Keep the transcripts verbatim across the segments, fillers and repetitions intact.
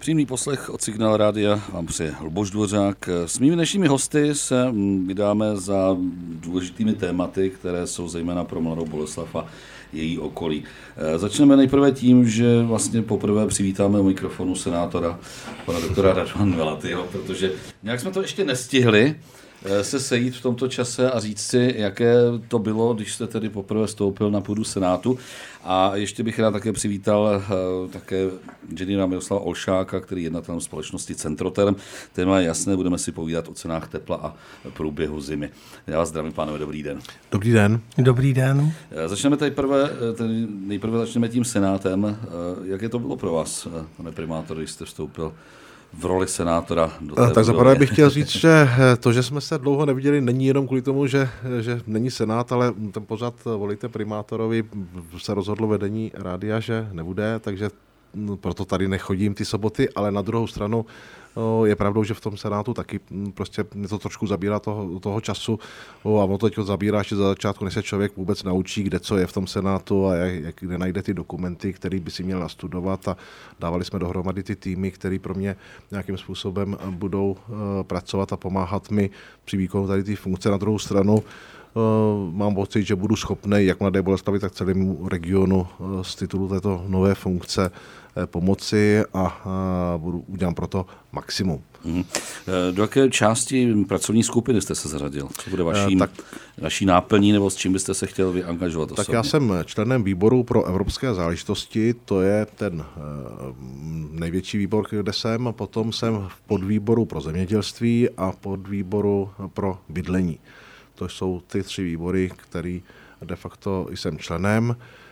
Přímý poslech od Signál Rádia vám přeje Luboš Dvořák. S mými dnešními hosty se vydáme za důležitými tématy, které jsou zejména pro Mladou Boleslav a její okolí. Začneme nejprve tím, že vlastně poprvé přivítáme u mikrofonu senátora pana doktora Radovana Melatyho, protože nějak jsme to ještě nestihli se sejít v tomto čase a říct si, jaké to bylo, když jste tedy poprvé vstoupil na půdu Senátu. A ještě bych rád také přivítal uh, také inženýra Miroslava Olšáka, který je jednatelem společnosti Centroterm. Téma je jasné, budeme si povídat o cenách tepla a průběhu zimy. Já vás zdravím, pánové, dobrý den. Dobrý den. Dobrý den. Začneme tady prvé, tady nejprve začneme tím Senátem. Jaké to bylo pro vás, pane primátor, když jste vstoupil v roli senátora do té Tak zaprvé bych chtěl říct, že to, že jsme se dlouho neviděli, není jenom kvůli tomu, že, že není senát, ale ten pořad Volejte primátorovi se rozhodlo vedení rádia, že nebude, takže proto tady nechodím ty soboty, ale na druhou stranu je pravdou, že v tom senátu taky prostě mě to trošku zabírá toho, toho času a ono to teď zabírá ještě za začátku, než se člověk vůbec naučí, kde co je v tom senátu a jak, kde najde ty dokumenty, který by si měl nastudovat, a dávali jsme dohromady ty týmy, který pro mě nějakým způsobem budou uh, pracovat a pomáhat mi při výkonu tady ty funkce. Na druhou stranu Uh, mám pocit, že budu schopný jak Mladé Boleslavi, tak celému regionu uh, z titulu této nové funkce uh, pomoci a uh, budu udělám proto maximum. Mm. Do jaké části pracovní skupiny jste se zařadil? Co bude vaší, uh, tak, vaší náplní, nebo s čím byste se chtěl vyangažovat osobně? Tak já jsem členem výboru pro evropské záležitosti, to je ten uh, největší výbor, kde jsem, a potom jsem v podvýboru pro zemědělství a podvýboru pro bydlení. To jsou ty tři výbory, který de facto jsem členem,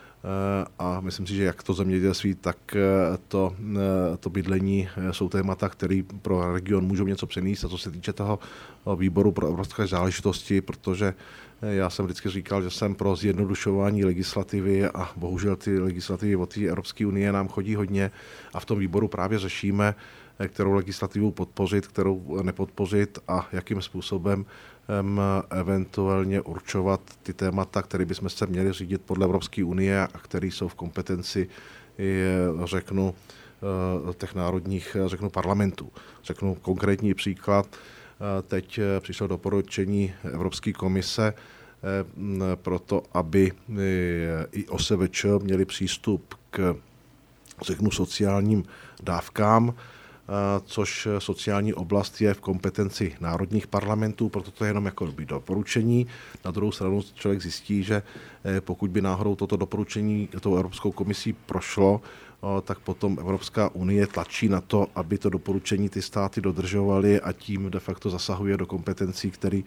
a myslím si, že jak to zemědělství, tak to, to bydlení jsou témata, které pro region můžou něco přinést. A co se týče toho výboru pro evropské záležitosti, protože já jsem vždycky říkal, že jsem pro zjednodušování legislativy a bohužel ty legislativy od té Evropské unie nám chodí hodně a v tom výboru právě řešíme, kterou legislativu podpořit, kterou nepodpořit a jakým způsobem um, eventuálně určovat ty témata, které bychom se měli řídit podle Evropské unie a které jsou v kompetenci, řeknu, těch národních, řeknu, parlamentů. Řeknu konkrétní příklad. Teď přišlo doporučení Evropské komise proto, aby i O S V Č měli přístup k, řeknu, sociálním dávkám, což sociální oblast je v kompetenci národních parlamentů, proto to je jenom jako doporučení. Na druhou stranu člověk zjistí, že pokud by náhodou toto doporučení tou Evropskou komisí prošlo, tak potom Evropská unie tlačí na to, aby to doporučení ty státy dodržovaly, a tím de facto zasahuje do kompetencí, které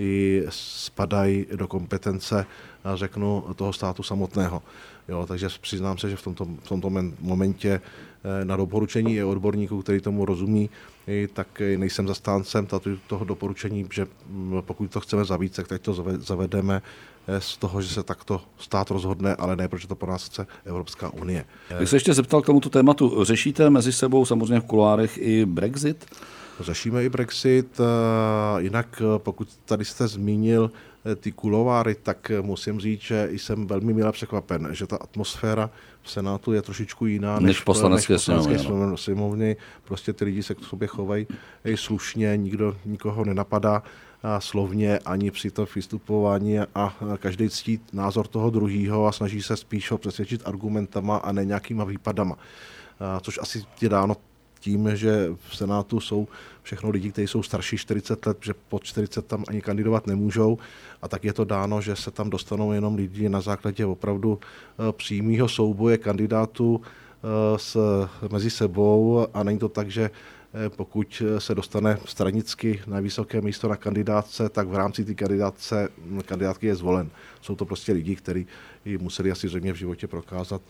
spadají do kompetence, řeknu, toho státu samotného. Jo, takže přiznám se, že v tomto, v tomto momentě na doporučení je odborníků, který tomu rozumí, tak nejsem zastáncem toho doporučení, že pokud to chceme zavít, tak teď to zavedeme z toho, že se takto stát rozhodne, ale ne, protože to po nás chce Evropská unie. Bych se ještě zeptal k tomuto tématu. Řešíte mezi sebou samozřejmě v kuloárech i Brexit? Řešíme i Brexit, jinak pokud tady jste zmínil ty kuloáry, tak musím říct, že jsem velmi milé překvapen, že ta atmosféra v Senátu je trošičku jiná než, než v poslanecké sněmovně. Prostě ty lidi se k sobě chovají slušně, nikdo nikoho nenapadá a slovně ani při tom vystupování a každý ctí názor toho druhýho a snaží se spíš ho přesvědčit argumentama a ne nějakýma výpadama. A což asi je dáno tím, že v Senátu jsou všechno lidi, kteří jsou starší čtyřicet let, že pod čtyřicet tam ani kandidovat nemůžou, a tak je to dáno, že se tam dostanou jenom lidi na základě opravdu přímého souboje kandidátů s, mezi sebou, a není to tak, že pokud se dostane stranicky na vysoké místo na kandidátce, tak v rámci té kandidátce, kandidátky je zvolen. Jsou to prostě lidi, kteří museli asi zřejmě v životě prokázat,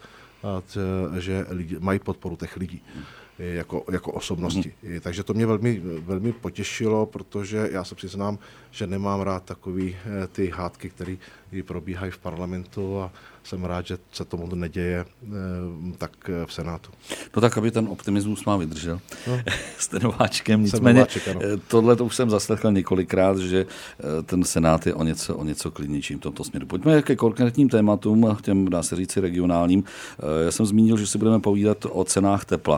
že lidi, mají podporu těch lidí jako, jako osobnosti. Mm. Takže to mě velmi, velmi potěšilo, protože já se přiznám, že nemám rád takový ty hádky, které probíhají v parlamentu, a jsem rád, že se tomu neděje tak v Senátu. No tak, aby ten optimismus má vydržel. No. Jste nováčkem, nicméně tohle to už jsem zaslechl několikrát, že ten Senát je o něco, o něco klidnějším v tomto směru. Pojďme ke konkrétním tématům, těm dá se říci regionálním. Já jsem zmínil, že si budeme povídat o cenách tepla. Včera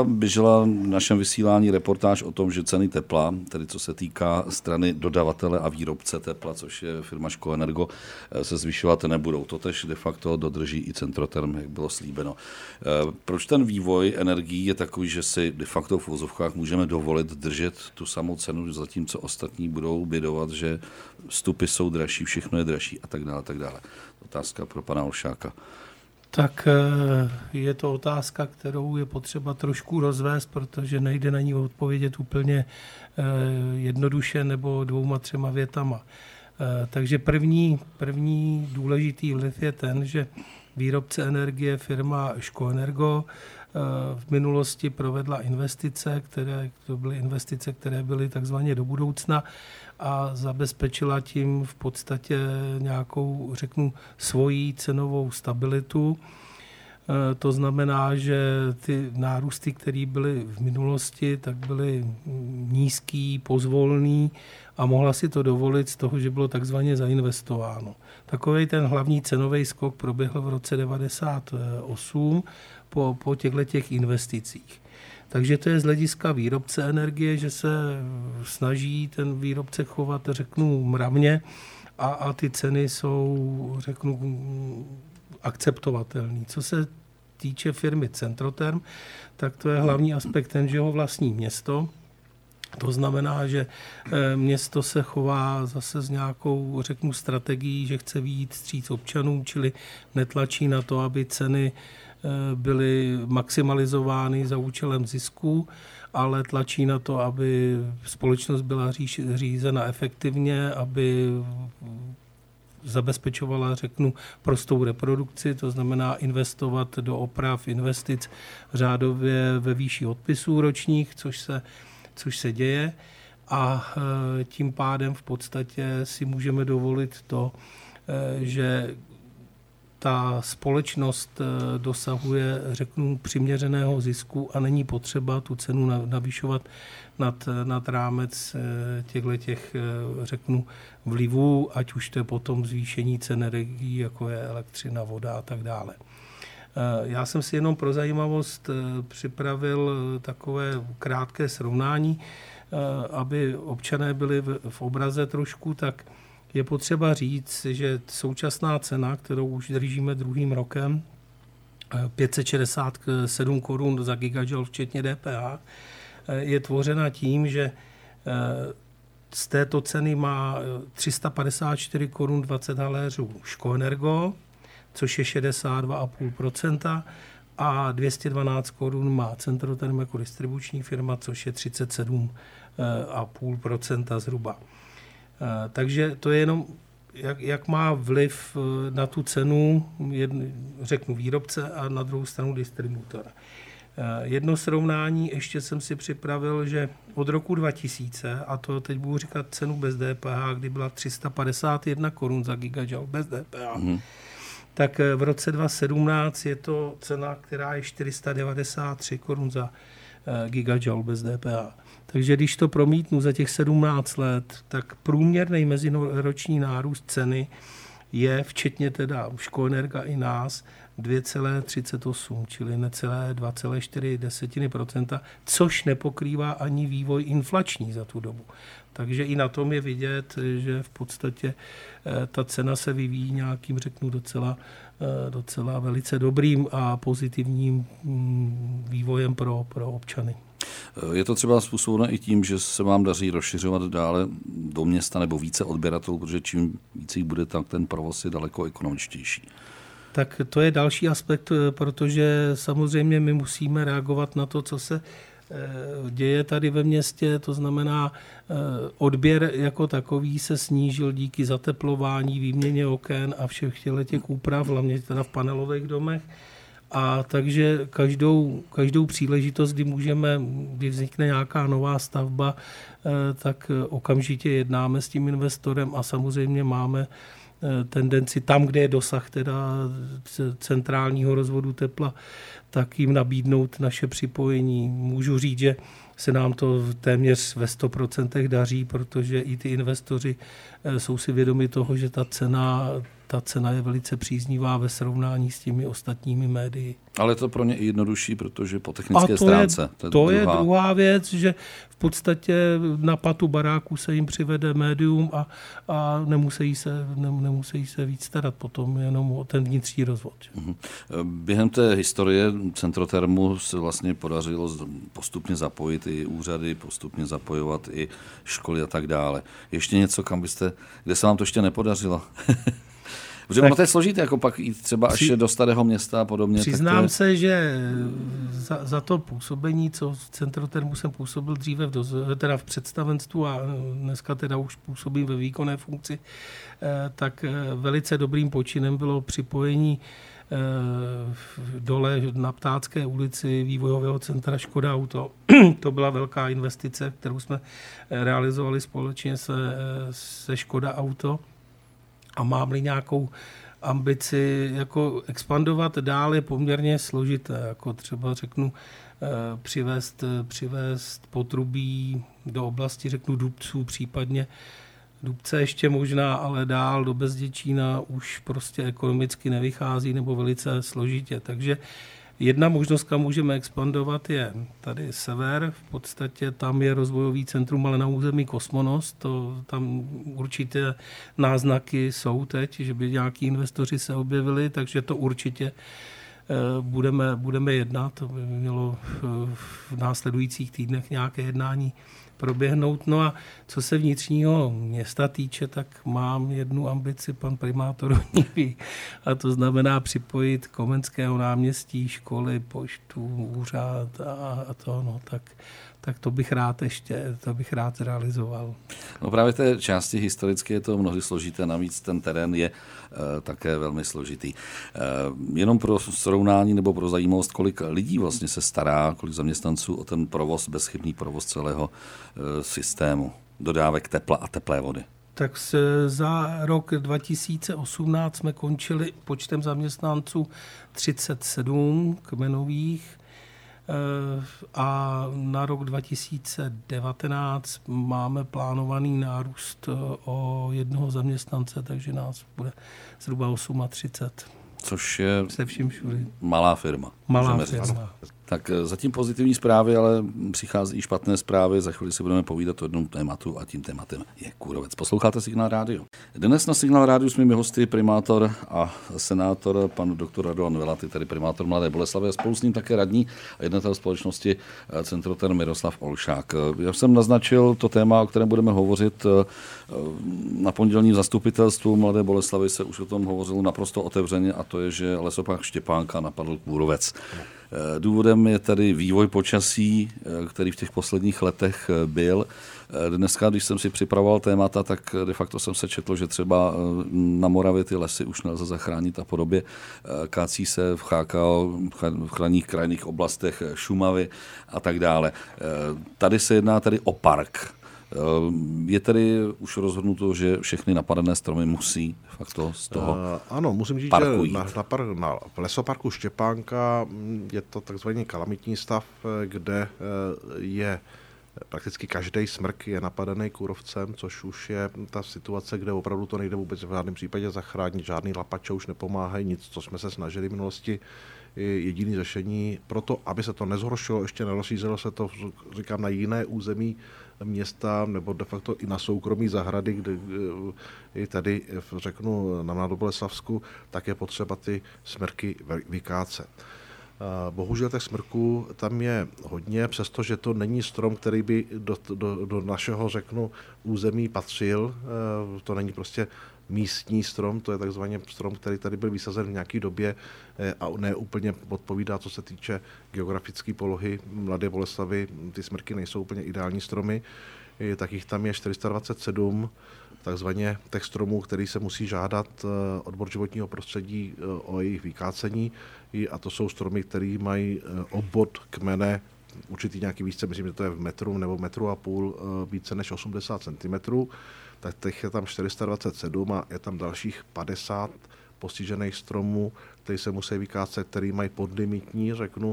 běžela v našem vysílání reportáž o tom, že ceny tepla, tedy co se týká strany dodavatele a výrobce tepla, což je firma Škoenergo, se zvyšovat nebudou. Totež de facto dodrží i Centroterm, jak bylo slíbeno. Proč ten vývoj energií je takový, že si de facto v uvozovkách můžeme dovolit držet tu samou cenu, zatímco ostatní budou bědovat, že vstupy jsou dražší, všechno je dražší a tak dále, tak dále. Otázka pro pana Olšáka. Tak je to otázka, kterou je potřeba trošku rozvést, protože nejde na ní odpovědět úplně jednoduše nebo dvouma, třema větama. Takže první, první důležitý vliv je ten, že výrobce energie firma Škoenergo v minulosti provedla investice, které to byly investice, které byly takzvaně do budoucna a zabezpečila tím v podstatě nějakou, řeknu, svoji cenovou stabilitu. To znamená, že ty nárůsty, které byly v minulosti, tak byly nízký, pozvolný a mohla si to dovolit z toho, že bylo takzvaně zainvestováno. Takový ten hlavní cenový skok proběhl v roce devadesát osm po, po těchto těch investicích. Takže to je z hlediska výrobce energie, že se snaží ten výrobce chovat, řeknu, mravně a, a ty ceny jsou, řeknu, akceptovatelné. Co se týče firmy Centroterm, tak to je hlavní aspekt ten, že ho vlastní město. To znamená, že město se chová zase s nějakou, řeknu, strategií, že chce vyjít vstříc občanům, čili netlačí na to, aby ceny byly maximalizovány za účelem zisku, ale tlačí na to, aby společnost byla řízena efektivně, aby zabezpečovala, řeknu, prostou reprodukci, to znamená investovat do oprav, investic řádově ve výši odpisů ročních, což se, což se děje a tím pádem v podstatě si můžeme dovolit to, že ta společnost dosahuje, řeknu, přiměřeného zisku a není potřeba tu cenu navyšovat nad, nad rámec těchto těch, řeknu, vlivů, ať už to je potom zvýšení cen energií, jako je elektřina, voda a tak dále. Já jsem si jenom pro zajímavost připravil takové krátké srovnání, aby občané byli v obraze trošku, tak je potřeba říct, že současná cena, kterou už držíme druhým rokem, pět set šedesát sedm korun za gigajoule včetně D P H, je tvořena tím, že z této ceny má tři sta padesát čtyři korun dvacet haléřů Škoenergo, což je šedesát dva celá pět procenta a dvě stě dvanáct korun má Centroterm jako distribuční firma, což je třicet sedm celá pět procenta zhruba. Takže to je jenom, jak, jak má vliv na tu cenu, jedn, řeknu výrobce a na druhou stranu distributora. Jedno srovnání ještě jsem si připravil, že od roku dva tisíce, a to teď budu říkat cenu bez D P H, kdy byla tři sta padesát jedna korun za gigajoule bez D P H, mm. tak v roce dva tisíce sedmnáct je to cena, která je čtyři sta devadesát tři korun za gigajoule bez D P H. Takže když to promítnu za těch sedmnáct let, tak průměrný meziroční nárůst ceny je, včetně teda Škoenerga i nás, dvě celá třicet osm, čili necelé dva celá čtyři procenta, což nepokrývá ani vývoj inflační za tu dobu. Takže i na tom je vidět, že v podstatě ta cena se vyvíjí nějakým, řeknu, docela, docela velice dobrým a pozitivním vývojem pro, pro občany. Je to třeba způsobeno i tím, že se vám daří rozšiřovat dále do města nebo více odběratelů, protože čím více jich bude, tak ten provoz je daleko ekonomičtější. Tak to je další aspekt, protože samozřejmě my musíme reagovat na to, co se děje tady ve městě, to znamená odběr jako takový se snížil díky zateplování, výměně oken a všech těch úprav, hlavně teda v panelových domech. A takže každou, každou příležitost, kdy můžeme, kdy vznikne nějaká nová stavba, tak okamžitě jednáme s tím investorem a samozřejmě máme tendenci tam, kde je dosah teda centrálního rozvodu tepla, tak jim nabídnout naše připojení. Můžu říct, že se nám to téměř ve sto procent daří, protože i ty investoři jsou si vědomi toho, že ta cena ta cena je velice příznivá ve srovnání s těmi ostatními médii. Ale je to pro ně i jednodušší, protože po technické A to stránce. Je, to je, to druhá... je druhá věc, že v podstatě na patu baráku se jim přivede médium a, a nemusí, se, ne, nemusí se víc starat potom jenom o ten vnitřní rozvod. Uhum. Během té historie Centrotermu se vlastně podařilo postupně zapojit i úřady, postupně zapojovat i školy a tak dále. Ještě něco, kam byste, kde se vám to ještě nepodařilo? Protože ono to je složité, jako pak jít třeba až do starého města a podobně. Přiznám je... se, že za, za to působení, co v Centrotermu jsem působil dříve v, doz, teda v představenstvu a dneska teda už působím ve výkonné funkci, tak velice dobrým počinem bylo připojení dole na Ptácké ulici vývojového centra Škoda Auto. To byla velká investice, kterou jsme realizovali společně se, se Škoda Auto. A mám-li nějakou ambici jako expandovat dál, je poměrně složité. Jako třeba řeknu přivést, přivést potrubí do oblasti, řeknu Dubců, případně Dubce ještě možná, ale dál do Bezděčína už prostě ekonomicky nevychází nebo velice složitě. Takže jedna možnost, kam můžeme expandovat, je tady sever. V podstatě tam je rozvojový centrum, ale na území Kosmonos. To, tam určitě náznaky jsou teď, že by nějaký investoři se objevili, takže to určitě budeme, budeme jednat. To by mělo v následujících týdnech nějaké jednání proběhnout. No a co se vnitřního města týče, tak mám jednu ambici, pan primátor ví, a to znamená připojit Komenského náměstí, školy, poštu, úřad a, a to, no tak, tak to bych rád ještě, to bych rád realizoval. No právě té části historické je to mnohdy složité, navíc ten terén je e, také velmi složitý. E, jenom pro srovnání nebo pro zajímavost, kolik lidí vlastně se stará, kolik zaměstnanců o ten provoz, bezchybný provoz celého e, systému dodávek tepla a teplé vody. Tak se za rok dva tisíce osmnáct jsme končili počtem zaměstnanců třicet sedm kmenových a na rok dva tisíce devatenáct máme plánovaný nárůst o jednoho zaměstnance, takže nás bude zhruba třicet osm. Což je se vším všude malá firma. Malá firma. Tak zatím pozitivní zprávy, ale přichází i špatné zprávy. Za chvíli si budeme povídat o jednom tématu a tím tématem je kůrovec. Posloucháte Signál rádio. Dnes na Signál rádiu s mými hosty primátor a senátor pan doktor Radovan Velaty, tedy primátor Mladé Boleslavi a spolu s ním také radní a jednatel společnosti Centroterm Miroslav Olšák. Já jsem naznačil to téma, o kterém budeme hovořit na pondělním zastupitelstvu Mladé Boleslavy, se už o tom hovořilo naprosto otevřeně, a to je, že lesopark Štěpánka napadl kůrovec. Důvodem je tady vývoj počasí, který v těch posledních letech byl. Dneska, když jsem si připravoval témata, tak de facto jsem se četl, že třeba na Moravě ty lesy už nelze zachránit a podobě. Kácí se v H K O, v chráněných krajinných oblastech Šumavy a tak dále. Tady se jedná tedy o park. Je tedy už rozhodnuto, že všechny napadené stromy musí fakt to z toho uh, Ano, musím říct, parku že na, na, par, na v lesoparku Štěpánka je to takzvaný kalamitní stav, kde je prakticky každý smrk je napadený kůrovcem, což už je ta situace, kde opravdu to nejde vůbec v žádném případě zachránit, žádný lapače už nepomáhají, nic, co jsme se snažili v minulosti. Jediné řešení pro to, aby se to nezhoršilo, ještě nerozšířilo se to, říkám, na jiné území města nebo de facto i na soukromí zahrady, kde i tady, řeknu, na Mladoboleslavsku, tak je potřeba ty smrky vykácet. Bohužel těch smrků tam je hodně, přestože to není strom, který by do, do, do našeho, řeknu, území patřil. To není prostě místní strom, to je takzvaný strom, který tady byl vysazen v nějaké době a ne úplně odpovídá, co se týče geografické polohy Mladé Boleslavy. Ty smrky nejsou úplně ideální stromy, tak jich tam je čtyři sta dvacet sedm, takzvaně těch stromů, který se musí žádat odbor životního prostředí o jejich vykácení, a to jsou stromy, které mají obvod kmene určitý nějaký výšce, myslím, že to je v metru nebo metru a půl, více než osmdesát centimetrů, tak těch je tam čtyři sta dvacet sedm a je tam dalších padesát postižených stromů, které se musí vykácet, které mají podlimitní, řeknu,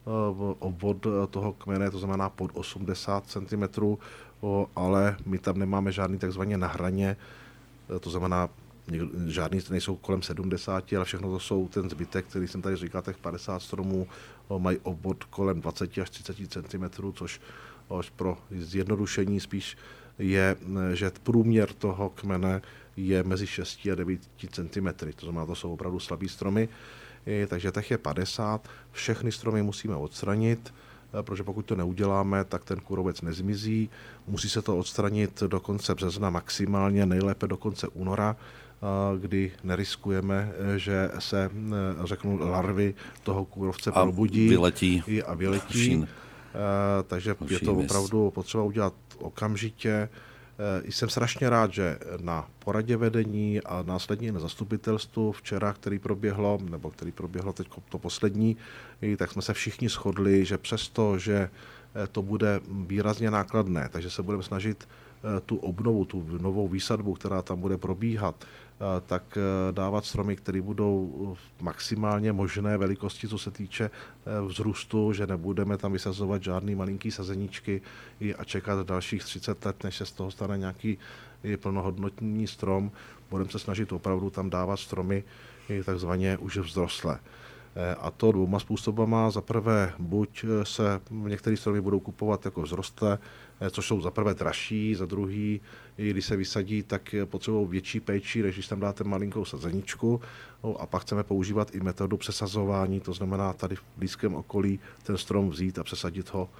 obvod toho kmene, to znamená pod osmdesát centimetrů, ale my tam nemáme žádný takzvaně na hraně, to znamená žádný nejsou kolem sedmdesát, ale všechno to jsou ten zbytek, který jsem tady říkal, těch padesát stromů mají obvod kolem dvacet až třicet centimetrů, což pro zjednodušení spíš je, že průměr toho kmene je mezi šest a devět centimetrů, to znamená, to jsou opravdu slabý stromy, takže těch je padesát, všechny stromy musíme odstranit, protože pokud to neuděláme, tak ten kůrovec nezmizí. Musí se to odstranit do konce března maximálně, nejlépe do konce února, kdy neriskujeme, že se, řeknu, larvy toho kůrovce a probudí vyletí a vyletí. Takže je to opravdu potřeba udělat okamžitě. Jsem strašně rád, že na poradě vedení a následně na zastupitelstvu včera, který proběhlo, nebo který proběhlo teď to poslední, tak jsme se všichni shodli, že přesto, že to bude výrazně nákladné, takže se budeme snažit tu obnovu, tu novou výsadbu, která tam bude probíhat, tak dávat stromy, které budou maximálně možné velikosti, co se týče vzrůstu, že nebudeme tam vysazovat žádný malinký sazeníčky a čekat dalších třicet let, než se z toho stane nějaký plnohodnotný strom. Budeme se snažit opravdu tam dávat stromy takzvaně už vzrostlé. A to dvouma způsobama. Za prvé, buď se některé stromy budou kupovat jako vzrostlé, což jsou za prvé dražší, za druhý, když se vysadí, tak potřebují větší péči, než když tam dáte malinkou sazeničku. No a pak chceme používat i metodu přesazování, to znamená tady v blízkém okolí ten strom vzít a přesadit ho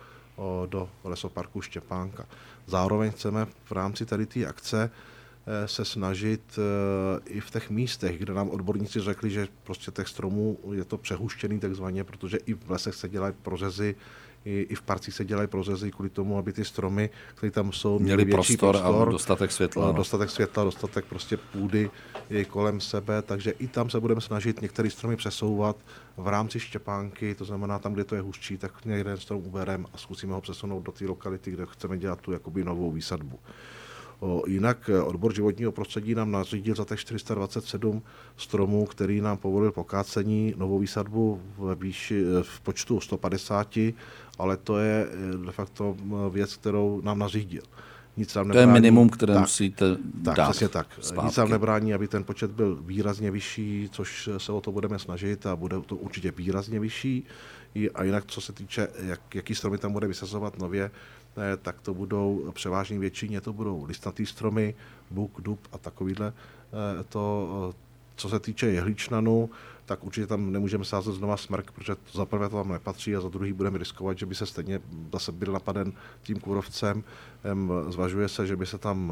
do lesoparku Štěpánka. Zároveň chceme v rámci tady té akce se snažit i v těch místech, kde nám odborníci řekli, že prostě těch stromů je to přehuštěný takzvaně, protože i v lesech se dělají prořezy, i, i v parcích se dělají prořezy kvůli tomu, aby ty stromy, které tam jsou, měli větší prostor, prostor a dostatek světla. Dostatek světla, dostatek prostě půdy i kolem sebe, takže i tam se budeme snažit některé stromy přesouvat v rámci Štěpánky, to znamená tam, kde to je hustší, tak jeden strom ubereme a zkusíme ho přesunout do té lokality, kde chceme dělat tu jakoby novou výsadbu. O, jinak odbor životního prostředí nám nařídil za těch čtyři sta dvacet sedm stromů, který nám povolil pokácení, novou výsadbu v, výši, v počtu sto padesát, ale to je de facto věc, kterou nám nařídil. Nic nám nebrání, to je minimum, které tak, musíte tak, dát přesně tak. zpátky. Nic nám nebrání, aby ten počet byl výrazně vyšší, což se o to budeme snažit a bude to určitě výrazně vyšší. A jinak, co se týče, jak, jaký stromy tam bude vysazovat nově, tak to budou převážně většině, to budou listnatý stromy, buk, dub a takovýhle. To, co se týče jehličnanů, tak určitě tam nemůžeme sázet znova smrk, protože za prvé to tam nepatří a za druhý budeme riskovat, že by se stejně zase byl napaden tím kůrovcem. Zvažuje se, že by se tam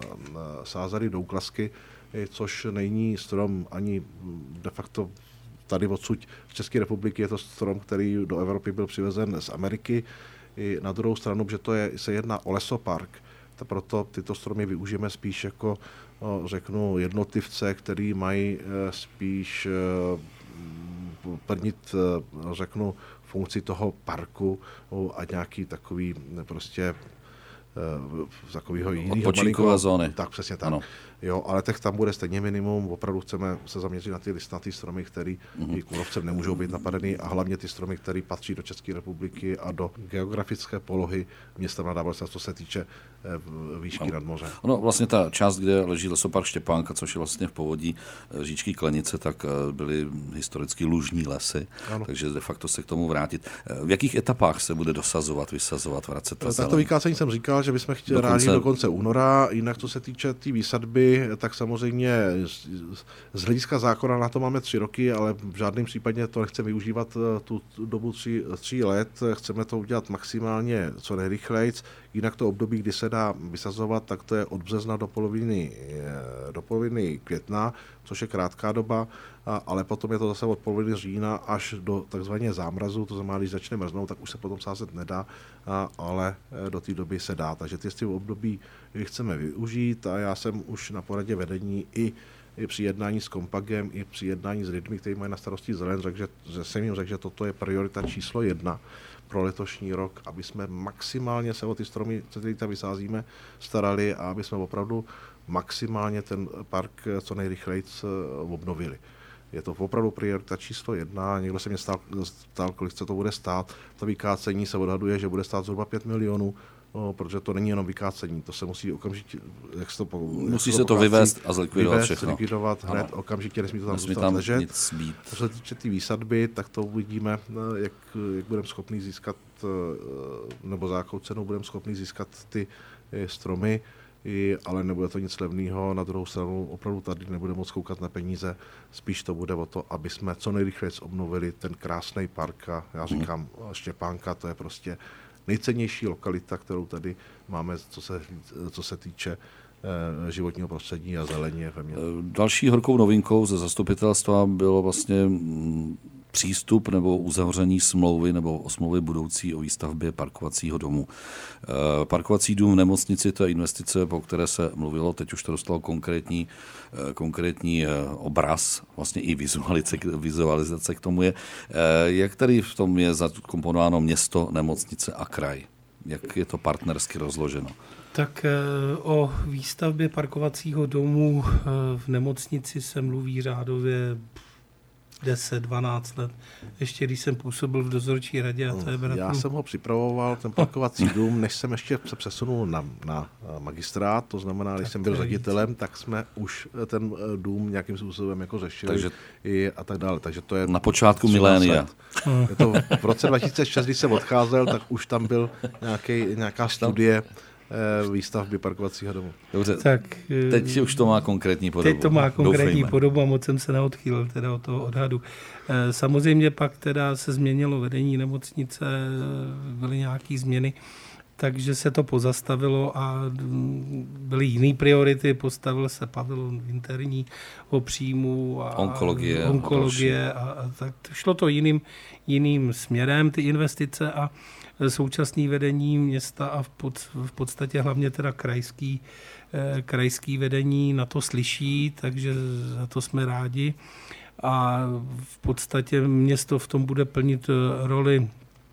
sázely douklasky, což není strom ani de facto tady odsud z České republiky, je to strom, který do Evropy byl přivezen z Ameriky. I na druhou stranu, že to je, se jedná o lesopark, tak proto tyto stromy využijeme spíš jako, řeknu, jednotlivce, který mají spíš plnit, řeknu, funkci toho parku a nějaký takový prostě z takového jiného odpočinkové zóny. Tak, přesně tak. Ano. Jo, ale těch tam bude stejně minimum. Opravdu chceme se zaměřit na ty listnaté stromy, které mm-hmm. kůrovcem nemůžou být napadený a hlavně ty stromy, které patří do České republiky a do geografické polohy města Mladá Boleslav, co se týče výšky ano. nad moře. Ono vlastně ta část, kde leží lesopark Štěpánka, což je vlastně v povodí říčky Klenice, tak byly historicky lužní lesy, ano. takže de facto se k tomu vrátit. V jakých etapách se bude dosazovat, vysazovat, vracet ta Tak to vykácení jsem říkal, že bychom chtěli rádi do konce února, jinak co se týče té výsadby, tak samozřejmě z hlediska zákona na to máme tři roky, ale v žádném případě to nechceme využívat tu dobu tří, tří let. Chceme to udělat maximálně co nejrychleji. Jinak to období, kdy se dá vysazovat, tak to je od března do poloviny, do poloviny května, což je krátká doba, ale potom je to zase od poloviny října až do takzvané zámrazu, to znamená, když začne mrznout, tak už se potom sázet nedá, ale do té doby se dá. Takže ty období chceme využít a já jsem už na poradě vedení i i při jednání s Kompagem, i při jednání s lidmi, kteří mají na starosti zelen, řekl, že, že jsem jim řekl, že toto je priorita číslo jedna pro letošní rok, aby jsme maximálně se o ty stromy, které tam vysázíme, starali a aby jsme opravdu maximálně ten park co nejrychleji obnovili. Je to opravdu priorita číslo jedna. Někdo se mě stál, stál, kolik se to bude stát. To vykácení se odhaduje, že bude stát zhruba pět milionů, no, protože to není jenom vykácení. To se musí okamžitě, jak se to po, musí jak se to pokácí, vyvést a zlikvidovat vyvést, všechno. Zlikvidovat hned, ano. Okamžitě nesmí to tam nesmí zůstat tam ležet. nic být. Co se týče té výsadby, tak to uvidíme, jak, jak budeme schopni získat, nebo za jakou cenu budeme schopni získat ty stromy. I, ale nebude to nic levného. Na druhou stranu opravdu tady nebude moc koukat na peníze, spíš to bude o to, aby jsme co nejrychleji obnovili ten krásný park. A já říkám, mm. Štěpánka, to je prostě nejcennější lokalita, kterou tady máme, co se, co se týče eh, životního prostředí a zeleně ve městě. Další horkou novinkou ze zastupitelstva bylo vlastně mm, přístup nebo uzavření smlouvy nebo o smlouvy budoucí o výstavbě parkovacího domu. E, parkovací dům v nemocnici, to je investice, po které se mluvilo, teď už to dostalo konkrétní, e, konkrétní e, obraz, vlastně i vizualizace, vizualizace k tomu je. E, jak tady v tom je zakomponováno město, nemocnice a kraj? Jak je to partnersky rozloženo? Tak o výstavbě parkovacího domu v nemocnici se mluví řádově deset dvanáct let, ještě když jsem působil v dozorčí radě a to je bratru. Já jsem ho připravoval, ten parkovací dům, než jsem ještě se přesunul na, na magistrát, to znamená, když tak jsem byl ředitelem, tak jsme už ten dům nějakým způsobem jako řešili. Takže i a tak dále. Takže to je na počátku milénia. Je to v roce dva tisíce šest, když jsem odcházel, tak už tam byl nějaký, nějaká studie výstavby parkovacího domu. Dobře, tak, teď už to má konkrétní podobu. Teď to má konkrétní Doufejme. podobu a moc jsem se neodchýlil teda od toho odhadu. Samozřejmě pak teda se změnilo vedení nemocnice, byly nějaké změny, takže se to pozastavilo a byly jiné priority, postavil se pavilon interní o příjmu a onkologie, onkologie a, a tak šlo to jiným, jiným směrem, ty investice a současné vedení města a v, pod, v podstatě hlavně teda krajský, eh, krajský vedení na to slyší, takže za to jsme rádi. A v podstatě město v tom bude plnit roli,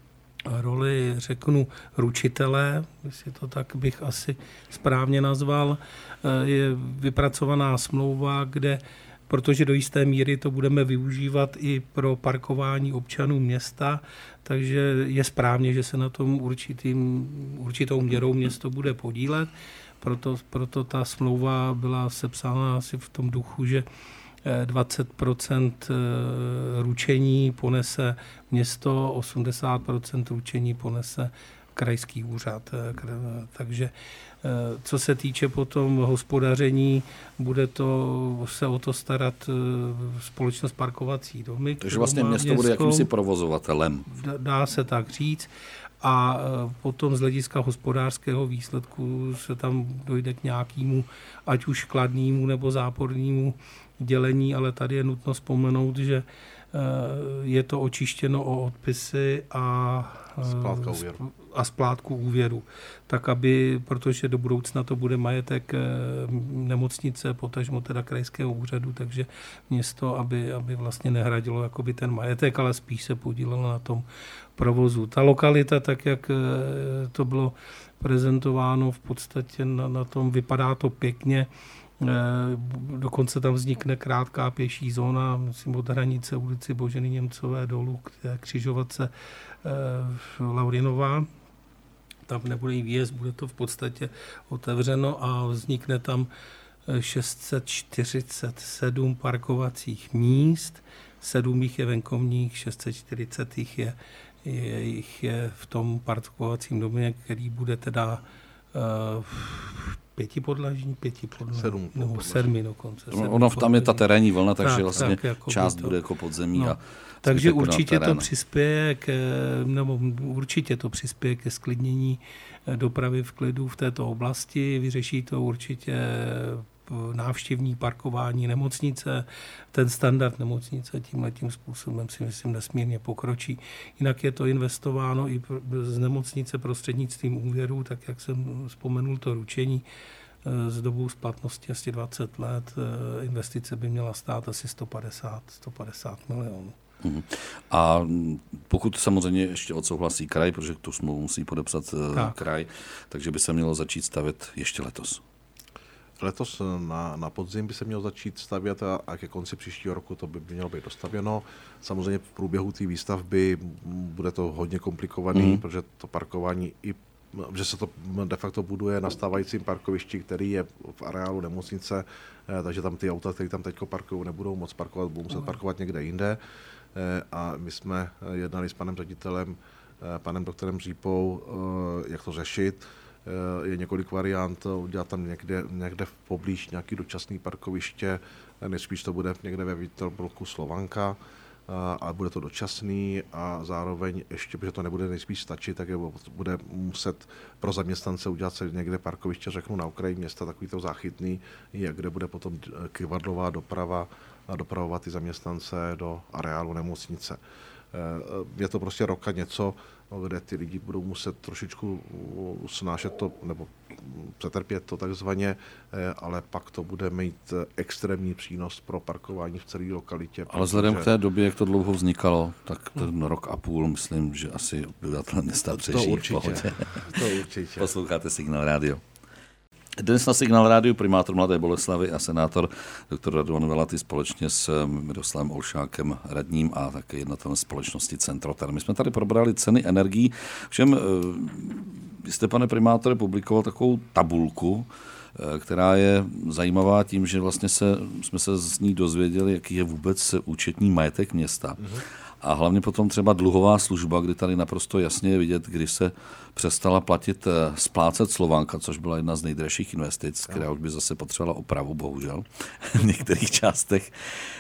roli řeknu, ručitele, jestli to tak bych asi správně nazval. Je vypracovaná smlouva, kde protože do jisté míry to budeme využívat i pro parkování občanů města, takže je správně, že se na tom určitým, určitou měrou město bude podílet. Proto, proto ta smlouva byla sepsána asi v tom duchu, že dvacet procent ručení ponese město, osmdesát procent ručení ponese krajský úřad. Takže co se týče potom hospodaření, bude to se o to starat společnost parkovací domy. Takže vlastně město bude jakýmsi provozovatelem. Dá se tak říct. A potom z hlediska hospodářského výsledku se tam dojde k nějakému, ať už kladnému nebo zápornému dělení, ale tady je nutno vzpomenout, že je to očištěno o odpisy a splátka úvěru. a splátku úvěru. Tak aby, protože do budoucna to bude majetek nemocnice, potažmo teda krajského úřadu, takže město, aby, aby vlastně nehradilo jakoby ten majetek, ale spíš se podílelo na tom provozu. Ta lokalita, tak jak to bylo prezentováno, v podstatě na, na tom vypadá to pěkně. Dokonce tam vznikne krátká pěší zóna, myslím od hranice ulici Boženy Němcové dolů k křižovatce Laurinová. Tam nebude jí výjezd, bude to v podstatě otevřeno a vznikne tam šest set čtyřicet sedm parkovacích míst, sedm jich je venkovních, šest set čtyřicet jich je, je, jich je v tom parkovacím domě, který bude teda uh, pětipodlažní, pětipodlažní, sedm, nebo sedmi dokonce. No, ono tam je ta terénní vlna, takže tak, vlastně tak, jako část to, bude jako podzemí. No, a takže určitě to přispěje k, nebo určitě to přispěje ke sklidnění dopravy v klidu v této oblasti. Vyřeší to určitě návštěvní parkování nemocnice. Ten standard nemocnice tímhletím způsobem si myslím nesmírně pokročí. Jinak je to investováno i z nemocnice prostřednictvím úvěru, tak jak jsem vzpomenul to ručení s dobou splatnosti asi dvacet let. Investice by měla stát asi sto padesát milionů. A pokud samozřejmě ještě odsouhlasí kraj, protože tu smlouvu musí podepsat tak. kraj, takže by se mělo začít stavět ještě letos. Letos na, na podzim by se mělo začít stavět a, a ke konci příštího roku to by mělo být dostavěno. Samozřejmě v průběhu té výstavby bude to hodně komplikovaný, mm. protože to parkování i že se to de facto buduje na stávajícím parkovišti, který je v areálu nemocnice, takže tam ty auta, které tam teď parkují, nebudou moc parkovat, budou muset parkovat někde jinde. A my jsme jednali s panem ředitelem, panem doktorem Řípou, jak to řešit. Je několik variant, udělat tam někde, někde v poblíž nějaký dočasný parkoviště, nejspíš to bude někde ve Vítelbloku Slovanka, ale bude to dočasný a zároveň ještě, protože to nebude nejspíš stačit, tak je, bude muset pro zaměstnance udělat se někde parkoviště, řeknu na okraji města, takový to záchytný, kde bude potom kyvadlová doprava a dopravovat ty zaměstnance do areálu nemocnice. Je to prostě roka něco, kde ty lidi budou muset trošičku snášet to, nebo přetrpět to takzvaně, ale pak to bude mít extrémní přínos pro parkování v celé lokalitě. Ale vzhledem k té době, jak to dlouho vznikalo, tak ten rok a půl, myslím, že asi obyvatelé města přežijí. To určitě. To určitě. Posloucháte Signál rádio. Dnes na Signál rádiu primátor Mladé Boleslavi a senátor doktor Radovan Velaty společně s Miroslavem Olšákem, radním a také jednatelem společnosti Centroter. My jsme tady probrali ceny energií. Všem, vy jste, pane primátore, publikoval takovou tabulku, která je zajímavá tím, že vlastně se, jsme se z ní dozvěděli, jaký je vůbec účetní majetek města. Mm-hmm. A hlavně potom třeba dluhová služba, kdy tady naprosto jasně je vidět, kdy se přestala platit splácet Slovanka, což byla jedna z nejdražších investic, která už by zase potřebovala opravu, bohužel, v některých částech.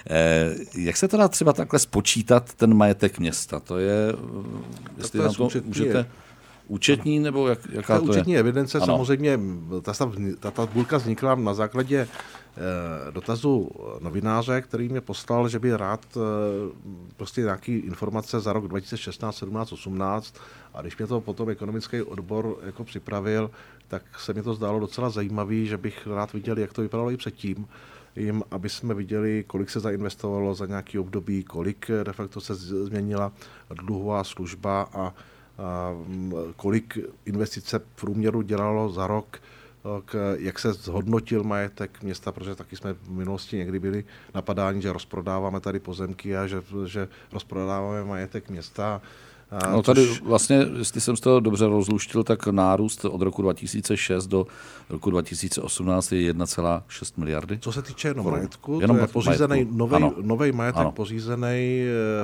Jak se to dá třeba takhle spočítat ten majetek města? To je, jestli na to můžete... Účetní, nebo jak, jaká ta to je? Účetní evidence, ano. Samozřejmě, ta, ta tabulka vznikla na základě eh, dotazu novináře, který mě poslal, že by rád eh, prostě nějaký informace za rok dva tisíce šestnáct, sedmnáct, osmnáct, a když mě to potom ekonomický odbor jako připravil, tak se mi to zdálo docela zajímavý, že bych rád viděl, jak to vypadalo i předtím, jim, aby jsme viděli, kolik se zainvestovalo za nějaký období, kolik de facto se změnila dluhová služba a A kolik investice v průměru dělalo za rok, jak se zhodnotil majetek města, protože taky jsme v minulosti někdy byli napadáni, že rozprodáváme tady pozemky a že, že rozprodáváme majetek města. A no tady což... vlastně, jestli jsem z toho dobře rozluštil, tak nárůst od roku dva tisíce šest do roku dva tisíce osmnáct je jedna celá šest miliardy. Co se týče jenom majetku, jenom to je pořízený, nový majetek ano. pořízený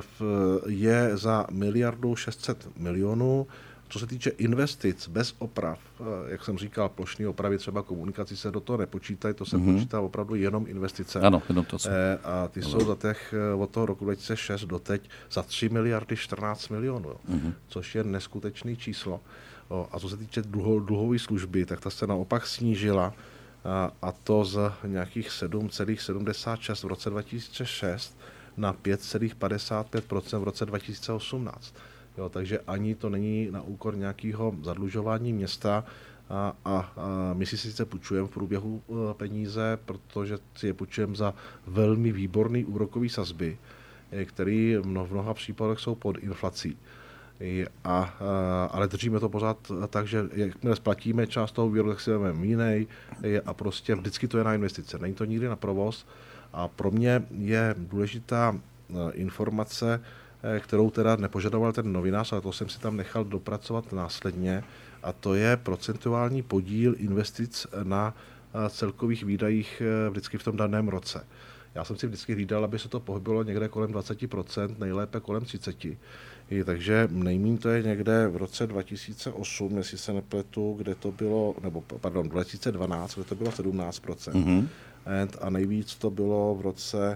je za miliardu šest set milionů. Co se týče investic bez oprav, jak jsem říkal, plošné opravy, třeba komunikací se do toho nepočítají, to se mm-hmm. počítá opravdu jenom investice. Ano, jenom to. E, a ty ano. jsou za těch, od toho roku dva tisíce šest do teď za tři miliardy čtrnáct milionů, mm-hmm. což je neskutečné číslo. O, a co se týče dluho, dluhové služby, tak ta se naopak snížila, a, a to z nějakých sedm celá sedmdesát šest v roce dva tisíce šest na pět celá padesát pět procent v roce dva tisíce osmnáct. Jo, takže ani to není na úkor nějakého zadlužování města a, a, a my si sice půjčujeme v průběhu peníze, protože si je půjčujeme za velmi výborný úrokový sazby, které v mnoha případech jsou pod inflací. A, a, ale držíme to pořád tak, že jakmile splatíme část toho úvěru, tak si vezmeme jiný a prostě vždycky to je na investice, není to nikdy na provoz. A pro mě je důležitá informace, kterou teda nepožadoval ten novinář, ale to jsem si tam nechal dopracovat následně, a to je procentuální podíl investic na celkových výdajích vždycky v tom daném roce. Já jsem si vždycky hlídal, aby se to pohybilo někde kolem dvacet procent, nejlépe kolem třicet procent. Takže nejméně to je někde v roce dva tisíce osm, jestli se nepletu, kde to bylo, nebo pardon, dva tisíce dvanáct, kde to bylo sedmnáct procent. Mm-hmm. A nejvíc to bylo v roce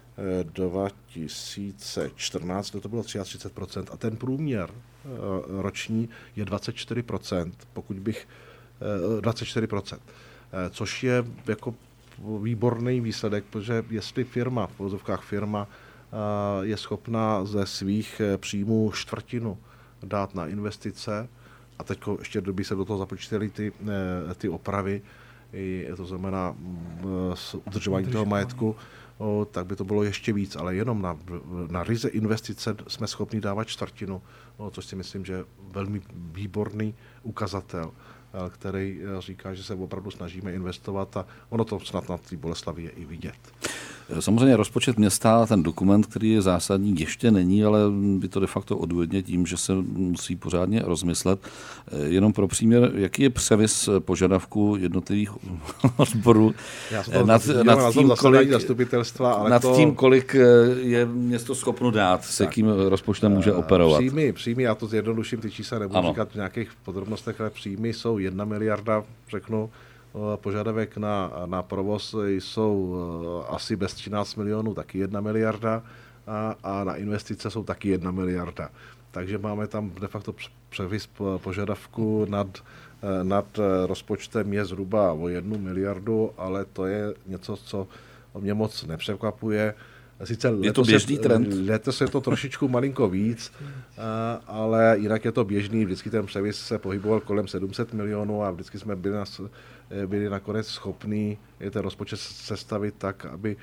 dva tisíce čtrnáct, to bylo třicet tři procent a ten průměr roční je dvacet čtyři procent, pokud bych dvacet čtyři procent, což je jako výborný výsledek, protože jestli firma, v vozovkách firma je schopná ze svých příjmů čtvrtinu dát na investice a teď ještě by se do toho započítaly ty, ty opravy, to znamená udržování toho majetku, O, tak by to bylo ještě víc, ale jenom na, na ryze investice jsme schopni dávat čtvrtinu, o, což si myslím, že je velmi výborný ukazatel. který říká, že se opravdu snažíme investovat a ono to snad na té Boleslavi je i vidět. Samozřejmě rozpočet města, ten dokument, který je zásadní, ještě není, ale by to de facto odůvodně tím, že se musí pořádně rozmyslet. Jenom pro příměr, jaký je převis požadavků jednotlivých odborů nad, nad, tím, kolik, ale nad to, tím, kolik je město schopno dát, s jakým rozpočtem může operovat. Příjmy, příjmy, já to zjednoduším, ty čísla nebudu ano. říkat v nějakých podrobnostech, ale příjmy jsou jedna miliarda, řeknu, požadavek na, na provoz jsou asi bez třináct milionů taky jedna miliarda a, a na investice jsou taky jedna miliarda. Takže máme tam de facto převis požadavku nad, nad rozpočtem je zhruba o jednu miliardu, ale to je něco, co mě moc nepřekvapuje. Sice je to běžný se, trend? Letos je to trošičku malinko víc, ale jinak je to běžný. Vždycky ten převis se pohyboval kolem sedm set milionů a vždycky jsme byli, na, byli nakonec schopní ten rozpočet sestavit tak, aby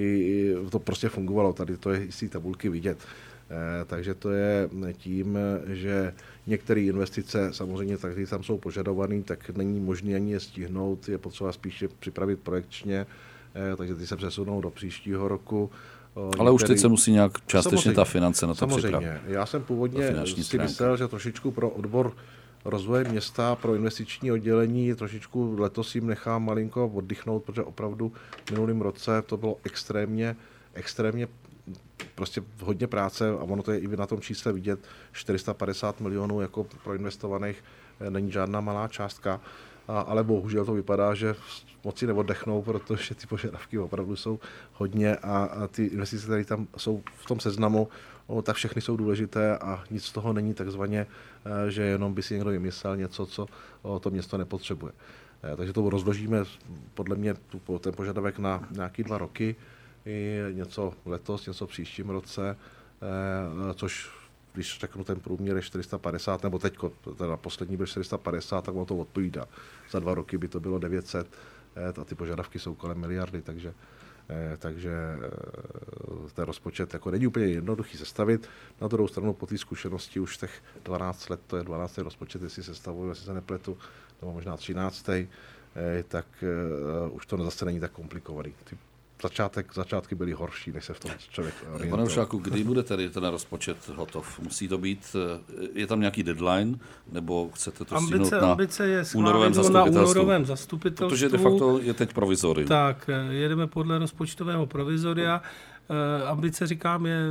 to prostě fungovalo. Tady to je z té tabulky vidět. Takže to je tím, že některé investice samozřejmě, které tam jsou požadované, tak není možné ani je stihnout, je potřeba spíše připravit projekčně, takže ty se přesunou do příštího roku. Ale některý... už teď se musí nějak částečně samozřejmě, ta finance na to připravit. Samozřejmě. Já jsem původně si stránka. myslel, že trošičku pro odbor rozvoje města, pro investiční oddělení, trošičku letos jim nechám malinko oddychnout, protože opravdu v minulém roce to bylo extrémně, extrémně prostě hodně práce a ono to je i na tom čísle vidět, čtyři sta padesát milionů jako proinvestovaných není žádná malá částka. A, ale bohužel to vypadá, že moc si neoddechnou, protože ty požadavky opravdu jsou hodně a, a ty investice, které tam jsou v tom seznamu, no, tak všechny jsou důležité a nic z toho není takzvaně, že jenom by si někdo vymyslel něco, co to město nepotřebuje. Takže to rozložíme podle mě ten požadavek na nějaký dva roky, něco letos, něco v příštím roce, což když řeknu ten průměr je čtyři sta padesát, nebo teď teda poslední byl čtyři sta padesát, tak ono to odpovídá. Za dva roky by to bylo devět set a ty požadavky jsou kolem miliardy, takže, takže ten rozpočet jako není úplně jednoduchý sestavit. Na druhou stranu po té zkušenosti už těch dvanáct let, to je dvanáctý rozpočet, jestli sestavuju, jestli se nepletu, nebo možná třináctý, tak už to zase není tak komplikovaný. Ty Začátek, začátky byly horší, než se v tom člověk orientoval. Pane Ušáku, kdy bude tedy ten rozpočet hotov? Musí to být, je tam nějaký deadline, nebo chcete to stihnout na ambice je únorovém zastupitelstvu? Na únorovém zastupitelstvu. Protože de facto je teď provizorium. Tak, jedeme podle rozpočtového provizoria. Ambice, říkám, je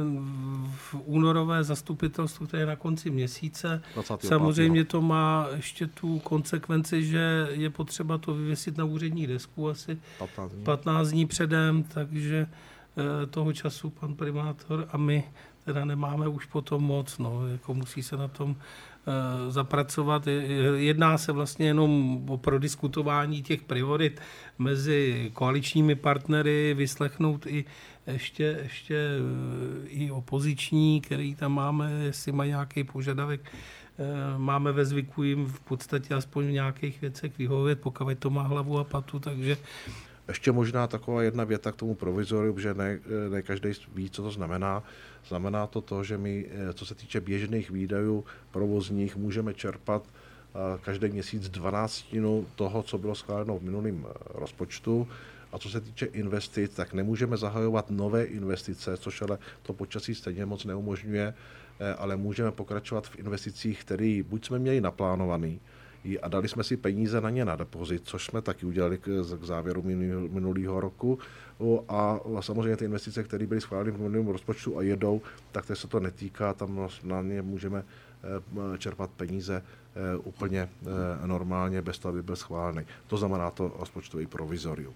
v únorové zastupitelstvu, které je na konci měsíce. Samozřejmě to má ještě tu konsekvenci, že je potřeba to vyvěsit na úřední desku asi patnáct dní předem, takže toho času pan primátor a my teda nemáme už potom moc, no, jako musí se na tom zapracovat. Jedná se vlastně jenom o prodiskutování těch priorit mezi koaličními partnery, vyslechnout i ještě, ještě i opoziční, který tam máme, jestli mají nějaký požadavek. Máme ve zvyku jim v podstatě aspoň v nějakých věcech vyhovět, pokud to má hlavu a patu, takže ještě možná taková jedna věta k tomu provizoriu, že ne, ne každý ví, co to znamená. Znamená to to, že my, co se týče běžných výdajů provozních, můžeme čerpat každý měsíc dvanáctinu toho, co bylo schváleno v minulém rozpočtu. A co se týče investic, tak nemůžeme zahajovat nové investice, což ale to počasí stejně moc neumožňuje, ale můžeme pokračovat v investicích, které buď jsme měli naplánovaný, a dali jsme si peníze na ně na depozit, což jsme taky udělali k závěru minulého roku. A samozřejmě ty investice, které byly schváleny v minulém rozpočtu a jedou, tak to se to netýká, tam na ně můžeme čerpat peníze úplně normálně, bez toho, aby byl schválený. To znamená to rozpočtový provizorium.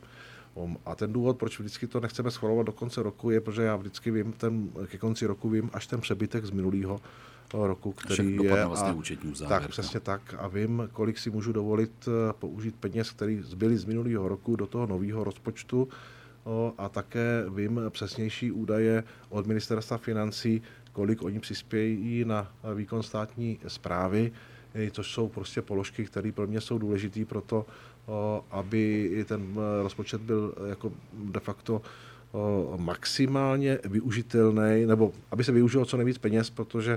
A ten důvod, proč vždycky to nechceme schvalovat do konce roku, je, protože já vždycky vím, ten, ke konci roku vím až ten přebytek z minulého roku, který je. Vlastně účetní závěr, tak, přesně tak. A vím, kolik si můžu dovolit použít peněz, které zbyly z minulého roku do toho nového rozpočtu. A také vím přesnější údaje od ministerstva financí, kolik oni přispějí na výkon státní správy, což jsou prostě položky, které pro mě jsou důležité pro to, aby ten rozpočet byl jako de facto maximálně využitelný, nebo aby se využilo co nejvíc peněz, protože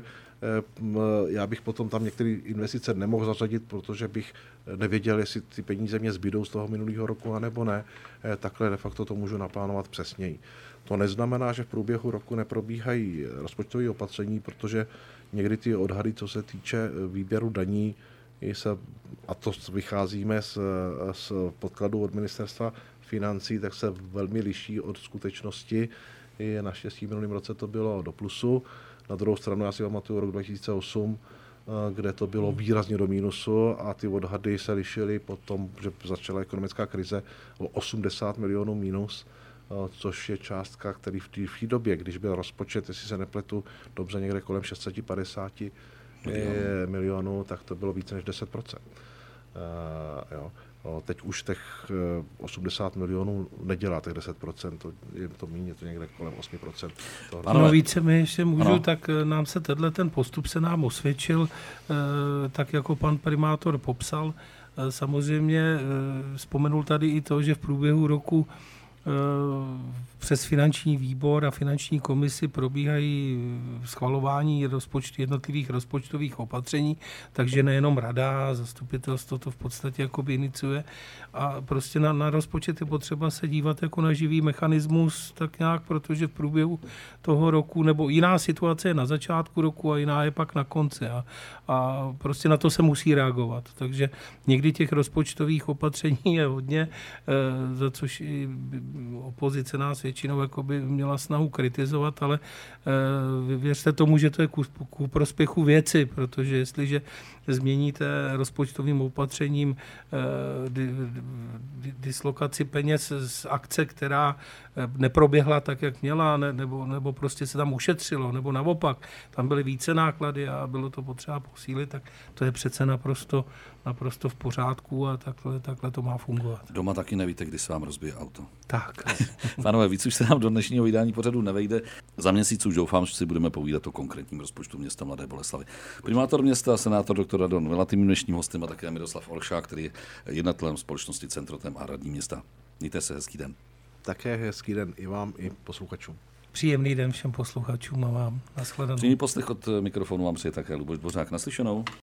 já bych potom tam některé investice nemohl zařadit, protože bych nevěděl, jestli ty peníze mě zbydou z toho minulého roku, anebo ne. Takhle de facto to můžu naplánovat přesněji. To neznamená, že v průběhu roku neprobíhají rozpočtové opatření, protože někdy ty odhady, co se týče výběru daní, se, a to vycházíme z, z podkladů od ministerstva financí, tak se velmi liší od skutečnosti. Je naštěstí v minulém roce to bylo do plusu. Na druhou stranu já si pamatuju rok dva tisíce osm, kde to bylo výrazně do mínusu a ty odhady se lišily potom, že začala ekonomická krize, o osmdesát milionů mínus, což je částka, který v té, v té době, když byl rozpočet, jestli se nepletu, dobře někde kolem šest set padesát milionů, milionů, tak to bylo více než deset procent. Uh, jo. Teď už těch osmdesát milionů nedělá těch deset procent, to je to méně, to někde kolem osm procent. No více mi ještě můžu, ano. Tak nám se tenhle ten postup se nám osvědčil, tak jako pan primátor popsal. Samozřejmě vzpomenul tady i to, že v průběhu roku přes finanční výbor a finanční komisi probíhají schvalování rozpočtu, jednotlivých rozpočtových opatření, takže nejenom rada, zastupitelstvo to v podstatě jakoby iniciuje a prostě na, na rozpočet je potřeba se dívat jako na živý mechanismus tak nějak, protože v průběhu toho roku, nebo jiná situace je na začátku roku a jiná je pak na konci a, a prostě na to se musí reagovat. Takže někdy těch rozpočtových opatření je hodně, za což i opozice nás většinou jakoby měla snahu kritizovat, ale e, věřte tomu, že to je ku, ku prospěchu věci, protože jestliže změníte rozpočtovým opatřením e, di, di, dislokaci peněz z akce, která neproběhla tak, jak měla, ne, nebo, nebo prostě se tam ušetřilo, nebo naopak, tam byly více náklady a bylo to potřeba posílit, tak to je přece naprosto, naprosto v pořádku a takhle, takhle to má fungovat. Doma taky nevíte, kdy se vám rozbije auto. Tak. Pánové, víc už se nám do dnešního vydání pořadu nevejde. Za měsíc už doufám, že si budeme povídat o konkrétním rozpočtu města Mladé Boleslavi. Primátor města, senátor doktor Radon Vela, tím dnešním hostem a také Miroslav Olšák, který je jednatelem společnosti Centrotem a radní města. Mějte se, hezký den. Také hezký den i vám, i posluchačům. Příjemný den všem posluchačům a vám. Nashledanou. Příjemný poslech od mikrofonu vám přeje také Luboš Dvořák. Naslyšenou.